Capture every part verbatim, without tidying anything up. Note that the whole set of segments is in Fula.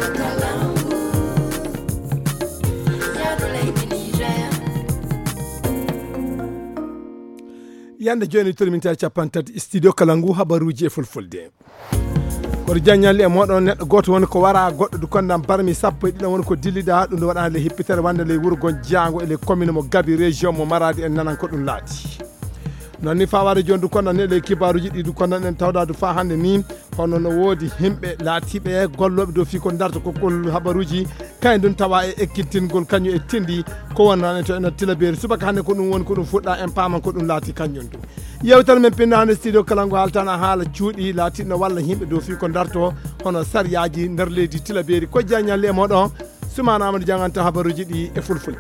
yande joni torminta capantati studio Kalangu habaruji e fulfulde koto jagnalli e moɗon neɗɗo goto woni ko wara goɗɗo du kondam parmi sappo e ɗiɗon woni ko dillida ɗum ɗo waɗa le hippitere wande le wurgon jango e le commune mo Gabi région mo Maradi en nanan ko ɗum laati non ni fawade joni du kondan ne le kibaruji ɗi du kondan en tawda du fa hande ni hono no wodi himɓe laatiɓe golloɓe do fi ko darta ko kol habaruji kay dun tawa e ekkitingol kanyu e tindi ko wonane to en tilaberi subaka hande ko ɗum woni ko ɗum fuɗɗa en paman ko ɗum laati kanyon du yewtal men pinna hande studio Kalangu haltana haala cuuɗi laatiɗo walla himɓe do fi ko darto hono sariyaji nder leydi tilaberi ko jagnyalle e moɗon Soumana Amadou janganta habaruji ɗi e fulfulde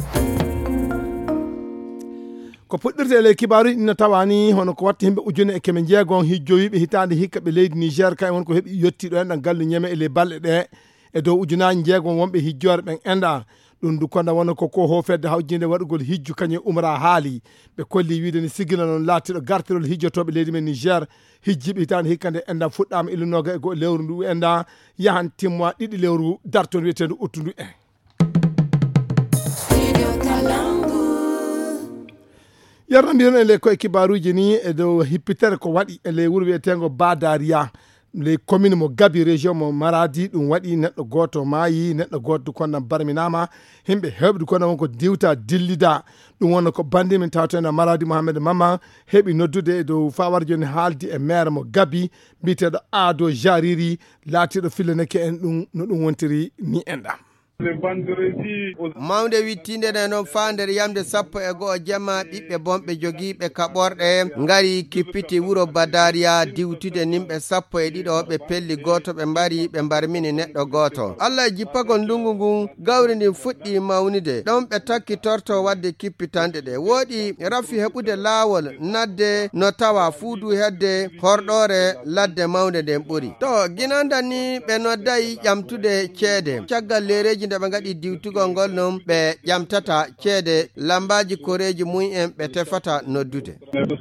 ko puɗɗirte ele kibaru ina tawani hono ko watta himɓe ujune e keme jeegon hijjoyiɓe hitande hikka ɓe leydi Niger kay won ko heeɓi yettiɗo en ɗan gallu ñeme ele balɗe ɗe e dow ujunaji jeegon wonɓe hijjore ɓen enda ɗum du konda wona ko ko hofedde hawjinde waɗugol hijju kañum umra haali ɓe kolli wiide ni sigila noon laatiɗo gartirol hijjotoɓe leydi men Niger hijjiɓe hitande hikka nde enda fuɗɗama illunoga e go lewru ndu enda yahan timmoa ɗiɗi lewru darton wiyetedu uttu ndu en yarnodiron ele koye kibaruji ni e dow hippitere ko waɗi ele wuro wiyetengo Badaria les commune mo Gabi région mo Maradi ɗum waɗi neɗɗo goto maayi neɗɗo goto konnan barminama himɓe heɓde kono wonko diwta dillida ɗum wonno ko bandi min tawteno Maradi Mohamed Mama heɓi noddude e dow fawar joni haaldi e maire mo Gabi mbiteɗo Ado Jariri laatiɗo fillaneke en ɗum no ɗum wontiri ni enɗam mawde wittinde ne noon fa nder yamde sappo e go'o jamma ɓiɓɓe bonɓe jogiiɓe kaɓorɗe ngari kippiti wuro Badaria diwtude nimɓe sappo e ɗiɗo ɓe pelli goto ɓe mbari ɓe mbarmini neɗɗo goto Allah e jippagol ndungu ngun gawri ndin fuɗɗi mawnide ɗon ɓe takki torto wadde kippitanɗe ɗe woɗi rafi heɓude laawol nadde no tawa fuudu hedde horɗore ladde mawde nden ɓuri to ginandan ni ɓe noddayi ƴamtude ceede caggal lereji nde ɓe gaɗi diwtugol ngol non ɓe ƴamtata ceede lambaji koreji mumen ɓe tefata noddude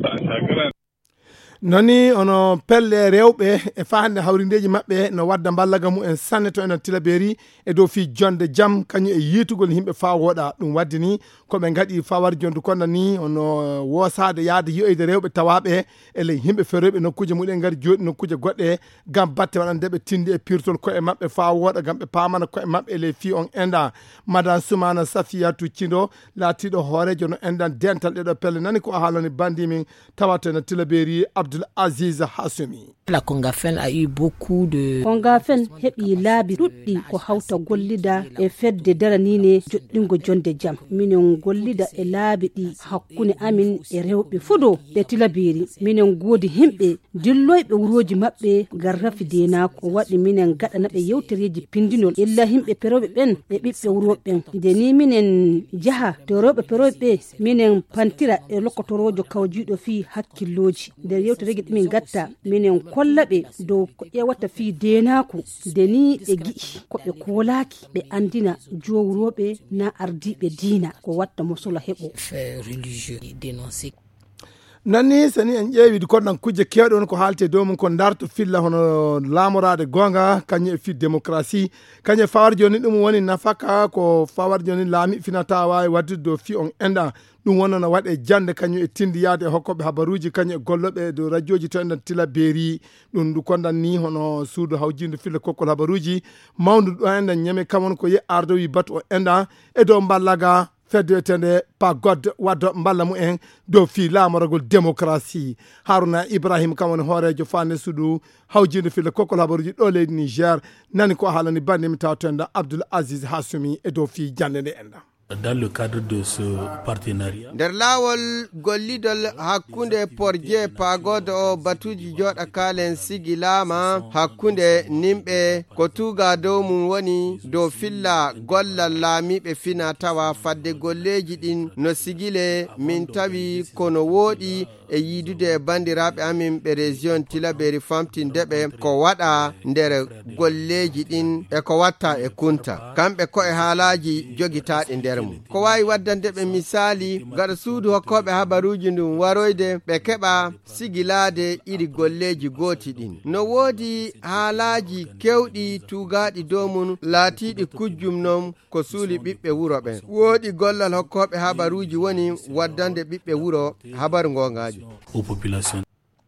noni ono pelle rewɓe e fahande hawrindeji maɓɓe no wadda ballaga mu en sanne to enen tilaberi e dow fi jonde jaam kañum e yitugol himɓe fa woɗa ɗum waddi ni koɓe gaɗi fawar jonde konno ni ono wosade yaade yiyoyde rewɓe tawaɓe ele himɓe feroɓe nokkuje muɗen gari joɗi nokkuje goɗɗe gam batte waɗande ɓe tindi e pirtol koye maɓɓe fa woɗa gam ɓe pamana koye maɓɓe ele fi on enda madame Soumana Safiatou Thindo laatiɗo hoorejo no endan dental ɗeɗo pelle nani ko haalani bandi min tawata no tilaberi Abdoul Aziz Hassoumi. La Kongafen a eu beaucoup de Kongafen heɓi laabi ɗuɗɗi ko hawta gollida e fedde daranine joɗɗingo jonde jam minen gollida e laabi ɗi hakkunde amin e rewɓe fudo ɓe tilaberi minen goodi himɓe dilloyɓe wuroji maɓɓe gar rafi denako waɗi minen gaɗana ɓe yewtereji pindinol illa himɓe peroɓe ɓen e ɓiɓɓe wuroɓen nde ni minen jaha to rewɓe peroɓe minen pantira e lokotorojo kawjiɗo fi hakkilloji nder yewtereji ɗimin gatta minen kollaɓe dow ko ƴewata fi denako deni ɓe gi'i koɓe kolaki ɓe andina jowroɓe na ardiɓe diina ko watta mosola heɓo religieux dénoncé nanni sani en ƴeewidi koɗɗan kujje kewɗe won ko haalte dow mum ko darto filla hono laamorade gonga kañum e fi démocratie kañum e fawar joni ɗum woni nafaka ko fawar joni laami finata wawi waddude dow fi on enda ɗum wonno no waɗe jande kañum e tindi yaade e hokkoɓe habaruji kañum e golloɓe dow radio ji to enɗen tilaberi ɗum ndu kondan ni hono suudu hawjinde filla kokkol habaruji mawdu ɗo enɗen ñame kamon ko ye ardo wi batu o enda e dow ballaga fedetende pa god waddo mballa mu en dow fi laamoragol démocratie Haruna Ibrahim kamon hoorejo fande suudu hawjinde filla kokkol habaruji ɗo leydi Niger nani ko haalani bande mi tawtenda Abdoul Aziz Hassoumi e dow fi jande nde enda dans le cadre de ce partenariat nder laawol gollidol hakkunde porje pagodo o batuji joɗa kalen sigilama hakkunde nimɓe ko tuga dow mum woni dow filla gollal laamiɓe fina tawa fadde golleji ɗin no sigile min tawi kono wooɗi e yidude e bandiraɓe amin ɓe région tilaberi famtindeɓe ko waɗa nder golleji ɗin e ko watta e kunta kamɓe koye haalaji jogitaɗe nder nder mum ko wawi waddande ɓe misali gaɗa suudu hokkoɓe habaruji ndum waroyde ɓe keɓa sigilade iri golleji gooti ɗin no woodi haalaji kewɗi tugaɗi dow mum laatiɗi kujjum non ko suuli ɓiɓɓe wuro ɓen woodi gollal hokkoɓe habaruji woni waddande ɓiɓɓe wuro habaru gongaji aux populations.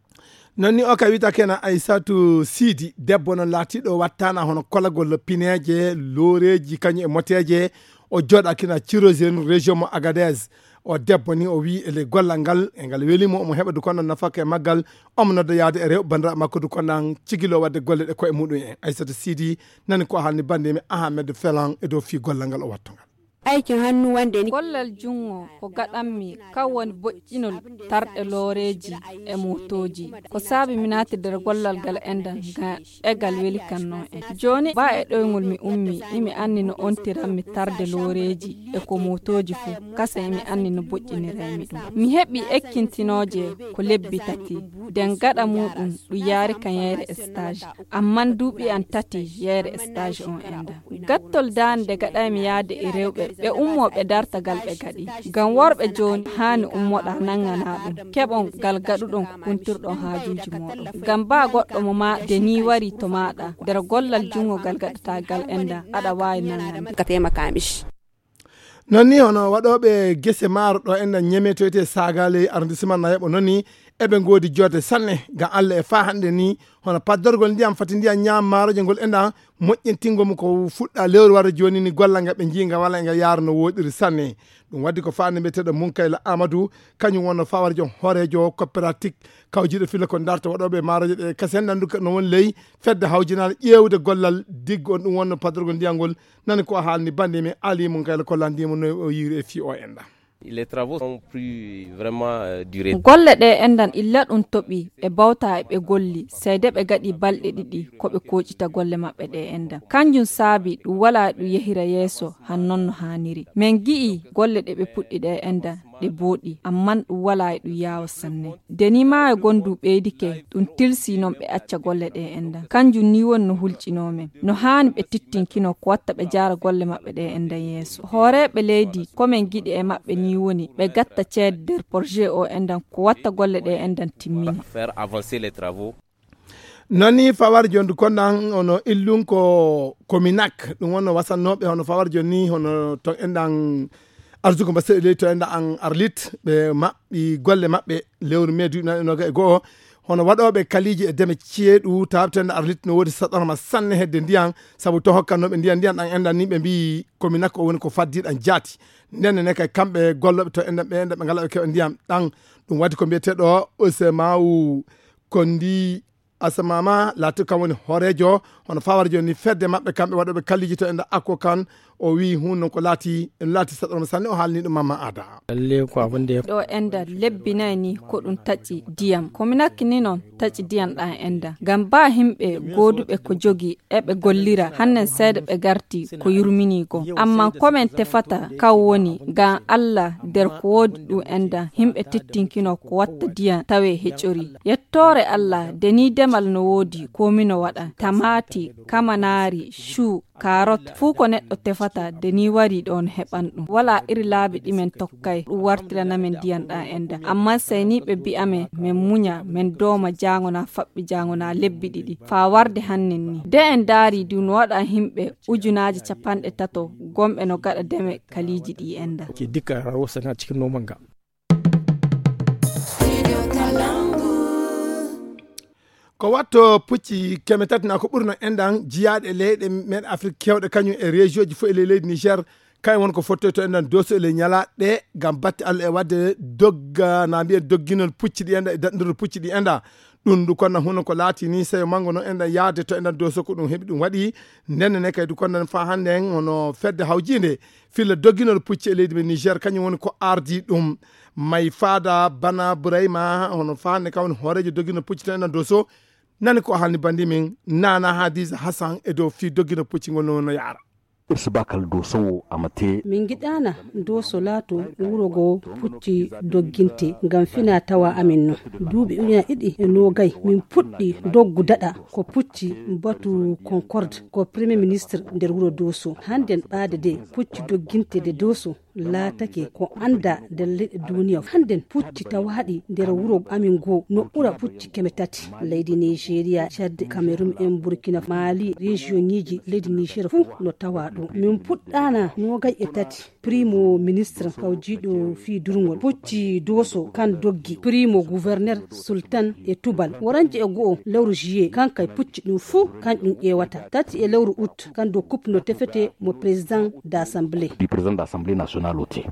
nonni o ka wita kena Aissatou Sidi debbo no laatiɗo wattana hono kolagol pineje loreji kañum e moteje o jooɗa kina Cirozene région mo Agadez o debbo ni o wi ele gollal ngal e ngal welimo omo heɓa du konno nafaka e maggal omo nodda yaade e rew bandiraɓe makko du konnan cigilo wadde golle ɗe koye muɗum en Aissatou Sidi nani ko halni bandimi Ahmed Felan e dow fi gollal ngal o watto ngal aikin hannu wanda ni gollal jungo ko gaɗanmi kawon boƴƴinol tarɗe looreji e motoji ko saabi mi naati nder gollal ngal endan ga egal weli kanno en joni ba e ɗoygol mi ummi imi anni no ontiranmi tarde looreji e ko motoji fu kasa imi anni no boƴƴiniraymi ɗum mi heɓi ekkintinoje ko lebbi tati nden gaɗa muɗum ɗum yaari kan yeyre stage amman duuɓi an tati yeyre stage on enda gattol dande gaɗaymi yaade e rewɓe ɓe ummoɓe dartagal ɓe gaɗi ngam worɓe joni hani ummoɗa nangana ɗum keɓon gal gaɗuɗon kuntirɗon hajuji moɗon ngam ba goɗɗo mo ma de ni wari to maɗa nder gollal jungo gal gaɗatagal enda aɗa wawi nangana ka temakamishi nonni hono waɗoɓe gese maaro ɗo enda ñemetoyte sagale arrondissement Nayaɓo nonni eɓe godi jorde sanne gam Allah e fa hande ni hono paddorgol ndiyam fati ndiyam ñaam maaroje ngol enda moƴƴintingomo ko fuɗɗa lewru wara joni ni gollal ngal ɓe jiiga walla e ngal yaara no woɗiri sanne ɗum waddi ko fande mbiyeteɗo Munkayla Amadou kañum wonno fawara joom horejo coopératique kawjiɗo filla ko darta waɗoɓe maaroje ɗe kasi hen nandu no won ley fedde hawjinade ƴewde gollal diggo on ɗum wonno paddorgol ndiyam ngol nani ko haalni bandimi Ali Munkayla kollandimo no o yiri e fi o enda Les travaux ont pris vraiment euh, duré. golle ɗe endan illa ɗum toɓi ɓe bawta e ɓe golli seyde ɓe gaɗi balɗe ɗiɗi ko ɓe koƴita golle maɓɓe ɗe endan kanjum saabi ɗum wala ɗum yehira yeeso han noon no haniri min gi'i golle ɗe ɓe puɗɗi ɗe endan ɗe booɗi amman ɗum wala e ɗum yawo sanne deni ma e gondu ɓeydike ɗum tilsi noon ɓe acca golle ɗe endan kanjum ni woni no hulcinomen no hani ɓe tittinkino ko watta ɓe jara golle maɓɓe ɗe endan yeeso hooreɓe leydi komin giɗi e maɓɓe ni woni ɓe gatta ceede nder projet o endan ko watta golle ɗe endan timmini Faire avancer les travaux. noni fawar jondu konnan hono illum ko Cominac ɗum wonno wasannoɓe hono fawar joni hono to endan arsugo mbaseɗe leydi to enda an arlit ɓe maɓɓi golle maɓɓe lewru mai duuɓi noga e goho hono waɗoɓe kaliji e deme ceeɗu tabtende arlit no woodi saɗorma sanne hedde ndiyam saabu to hokkannoɓe ndiyam ndiyam ɗan endan ni ɓe mbi Cominac o woni ko faddiɗan jaati ndenne ne kay kamɓe golloɓe to endan ɓe enda ɓe ngala ɓe keɓa ndiyam ɗan ɗum waddi ko mbiyeteɗo Osemawu Kondi Asamama laati kam woni horejo hono fawara joni fedde maɓɓe kamɓe waɗoɓe kalliji to enda akko kan o wi hun non ko laati en laati saɗorma sanne o haalni ɗum Mamma Ada lalle ko abinde ɗo enda lebbinayi ni ko ɗum tacci diyam Cominac ni noon tacci diyam ɗan enda ngam ba himɓe goduɓe ko jogi eɓe gollira hannen seeɗa ɓe garti ko yurminigo amma komin tefata kaw woni ngam Allah nder ko woodi ɗum enda himɓe tittinkino ko watta diyam tawe heƴori yettore Allah deni demal no woodi komino waɗa tamati kamanari chou carotte fuu ko neɗɗo tefata de ni wari ɗon heɓan ɗum wala iri laabi ɗimen tokkay ɗum wartiranamen ndiyan ɗa enda amma sey ni ɓe mbi'amen min muña min dooma jangona faɓɓi jangona lebbi ɗiɗi fa warde hannen ni de en daari du no waɗa himɓe ujunaji capanɗe tato gomɓe no gaɗa deme kaliji ɗi enda ke dikka rawsana cikin noman ga ko watto pucci keme tati na ko ɓurno endan jiyaɗe leyɗe men Afrique kewɗe kañum e région ji fof e leydi Niger kay won ko fottoy to endan doso ele ñalaɗe gam batte Allah e wadde dogga na mbiyen dogginol pucci ɗi enda e daɗɗinol pucci ɗi enda ɗum du konna huno ko laati ni seyo mango no endan yaade to endan doso ko ɗum heeɓi ɗum waɗi ndenne ne kay du konnan fa hande en hono fedde hawjinde filla dogginol pucci e leydi men Niger kañum woni ko ardi ɗum may fada bana Bourayma hono fa hande kawni horejo dogginol pucci to endan doso nani ko halni bandi min Nana Hadiza Hassan e dow fi doggino puccingol no no yaara irsbakal dosowo amate min giɗana doso laato wurogo pucci dogginte ngam fina tawa amin no duuɓi uña ɗiɗi e nogay min puɗɗi doggu daɗa ko pucci batu concorde ko premier ministre nder wuro doso hannden ɓaade de pucci dogginte de doso laatake ko anda nder leɗɗe duniya hannden pucci tawaɗi nder wuro amin goo no ɓura pucci keme tati leydi nigéria chad cameroun en burkina mali région ñiji leydi niger fuu no tawa ɗum min puɗɗana nogay e tati primo ministre kawjiɗo fi durgol pucci doso kan doggi primo gouverneur sultan e tubal waranji e go'o lewru juillet kankay pucci ɗum fuu kanƴum ƴewata tati e lewru août kan do coupe no tefete mo président d' assemblée du président d'assemblée nationale oti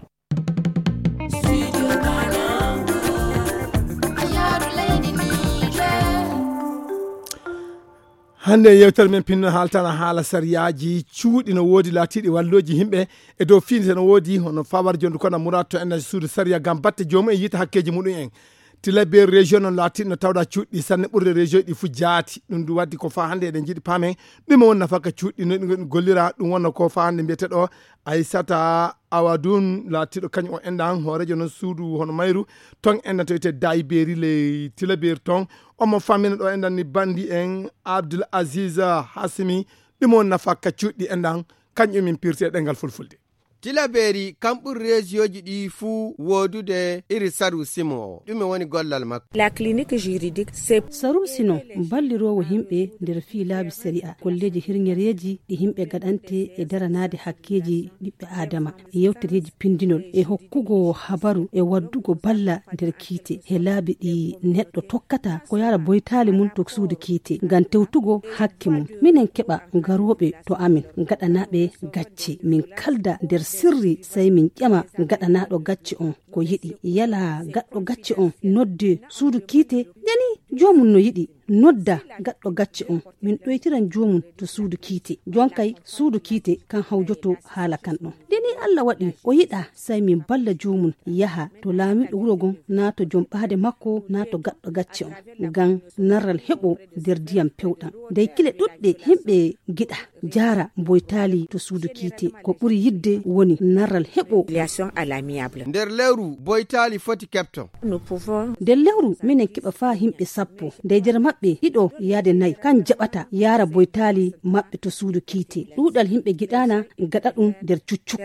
hande yewtere men pinno haltana haala sariyaji cuuɗi no woodi laatiɗi walloji himɓe e dow fiinde no woodi hono fawar jondu kono murat to en suudu sariya gam batte jomum e yiita hakkeji muɗum en tilabe région non laatiɗi no tawɗa cuuɗɗi sanne ɓurde région ɗi fu jaati ɗum du waddi ko fa hande eɗen jiiɗi paamen ɗum won nafaka cuuɗɗi no ɗi gollira ɗum wonno ko fa hande mbiyeteɗo aissata awadun laatiɗo kañum o enɗan hoorejo noon suudu hono mayru ton enɗan to wiyete dayberi le tilaberi ton omo fammina ɗo enɗan ni bandi en abdoul aziz hasimi ɗum won nafaka cuuɗɗi enɗan kañum min pirte ɗengal fulfulde tilaberi kam ɓuri région ɗi fuu wodude iri saru simo o ɗume woni gollal makko la clinique juridique c'est saru sino ballirowo himɓe nder fi laabi séria kolleji hirñereji ɗi himɓe gaɗante e daranade hakkeji ɓiɓɓe adama e yewtereji pindinol e hokkugo habaru e waddugo balla nder kiite he laabi ɗi neɗɗo tokkata ko yara boytali mum to suudu kiite ngam tewtugo hakke mum minen keɓa garoɓe to amin gaɗanaɓe gacce min kalda nder sirri sey min ƴama gaɗanaɗo gacce on ko yiɗi yala gaɗɗo gacce on nodde suudu kiite deni jomum no yiɗi nodda gaɗɗo gacce on min ɗoytiran jomum to suudu kiite jonkay suudu kiite kan hawjoto haala kan ɗon deni allah waɗi o yiɗa sey min balla jomum yaha to laamiɗo wuro gon na to jom ɓaade makko na to gaɗɗo gacce on ngam narral heɓo nder ndiyam pewɗam ndey kile ɗuɗɗe himɓe giɗa jara boytali to suudu kiite ko ɓuri yidde woni narral heɓo nder lewru boytali foti kepton nder lewru minen keɓa fa himɓe sappo ndey nder maɓɓe ɗiɗo yaade nayyi kan jaɓata yara boytali maɓɓe to suudu kiite ɗuɗal himɓe giɗana gaɗa ɗum nder cuccuk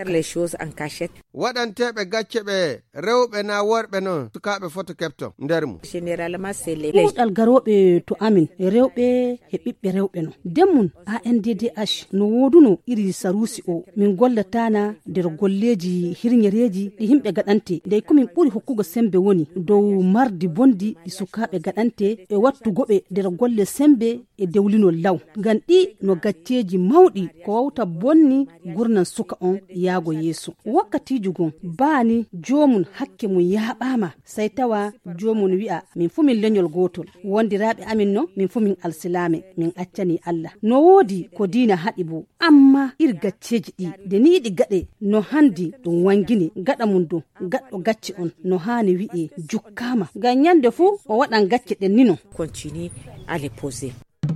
waɗanteɓe gacce ɓe rewɓe na worɓe noon sukaɓe foto kepton nder mum ɗuɗal garoɓe to amin rewɓe e ɓiɓɓe rewɓe no demmum A N D D H no woduno iri sarusi o min gollatana nder golleji hirñereji ɗi himɓe gaɗante ndey komin ɓuri hokkugo sembe woni dow mardi bondi ɗi sukaɓe gaɗante e wattugoɓe nder golle sembe e dewlinol law ngam ɗi no gacceji mawɗi ko wawta bonni gurnan suka on yaago yeeso wakkatiji gon baani jomum hakke mum yaɓama sey tawa jomum wi'a min fu min leñol gotol wondiraɓe amin no min fu min alsilame min accani allah no woodi ko diina haɗi bo amma ir gacceji ɗi de ni ɗi gaɗe no handi ɗum wangini gaɗa mum do gaɗɗo gacce on no hani wi'e jukkama ngam nyande fu o waɗan gacce ɗen nino continue à les poser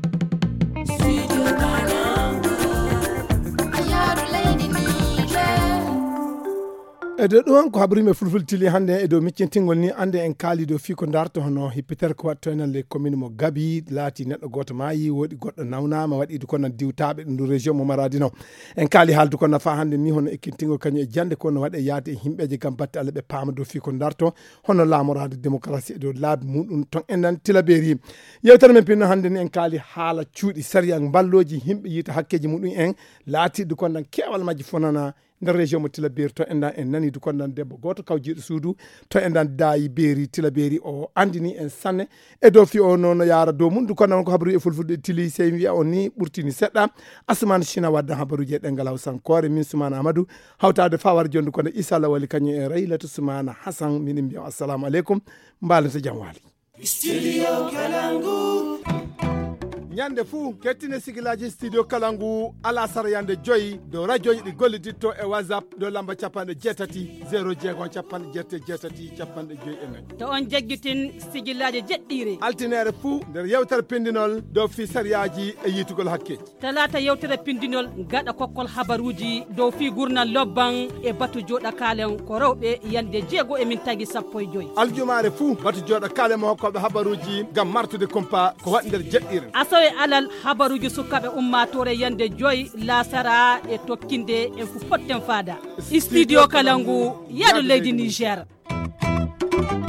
e dow ɗum ko habrime fulfultili hannde e dow miccintingol ni ande en kaali dow fii ko darto hono hippitere ko waɗto enen le commune mo Gabi laati neɗɗo goto maayi woɗi goɗɗo nawnama waɗiɗo kono diwtaɓe ɗum do région mo maradi no en kaali haaldu ko nafa hannde ni hono ekkintingol kañum e jande kono waɗe yaade e himɓeje gam batte Allah ɓe paama dow fii ko darto hono laamorade démocratie e dow laabi muɗum ton enen tilaberi yewtere men pinno hannde ni en kaali haala cuuɗi sariya balloji himɓe yiita hakkeji muɗum en laatiɗo kondan kewal majji fonana nder région mo Tilaberi to endan en nani du kondan debbo goto kawjiɗo suudu to endan daayi beeri Tilaberi o andini en sanne e dow fi o noon yaara dow mum du kondan ko habaru e fulfulde tili sey wiya on ni ɓurtini seɗɗa Asmane China wadda habaruji e ɗengal hawsankore min Soumana Amadou hawtade fawar jondu kono Issa Lawali kañum e Raylatu Soumana Hassan minin mbiya assalamu aleykum mbalata jam waali Studio Kalangu ñande fuu kettine sigilaji studio Kalangu ala sara yande joyi dow radio ɗi golliditto e whatsapp dow lamba capanɗe jeetati zéro jeegon capanɗe jeette jeetati capanɗe joyi e nayyi to on jagguitin sigillaji jeɗɗiri altinere fuu nder yewtere pindinol dow fi sariyaji e yitugol hakkeji talata yewtere pindinol gaɗa kokkol habaruji dow fi gurnal lobban e batu joɗa kalen ko rewɓe yande jeego e min tagui sappo e joyi aljumare fuu batu joɗa kalen mo hokkoɓe habaruji gam martude compa ko waɗi nder jeɗɗiri asowe alal habaruji sukaɓe ummatore yande joyi lasara e tokkinde e ko potten fada studio kalangu yaɗo leydi Niger.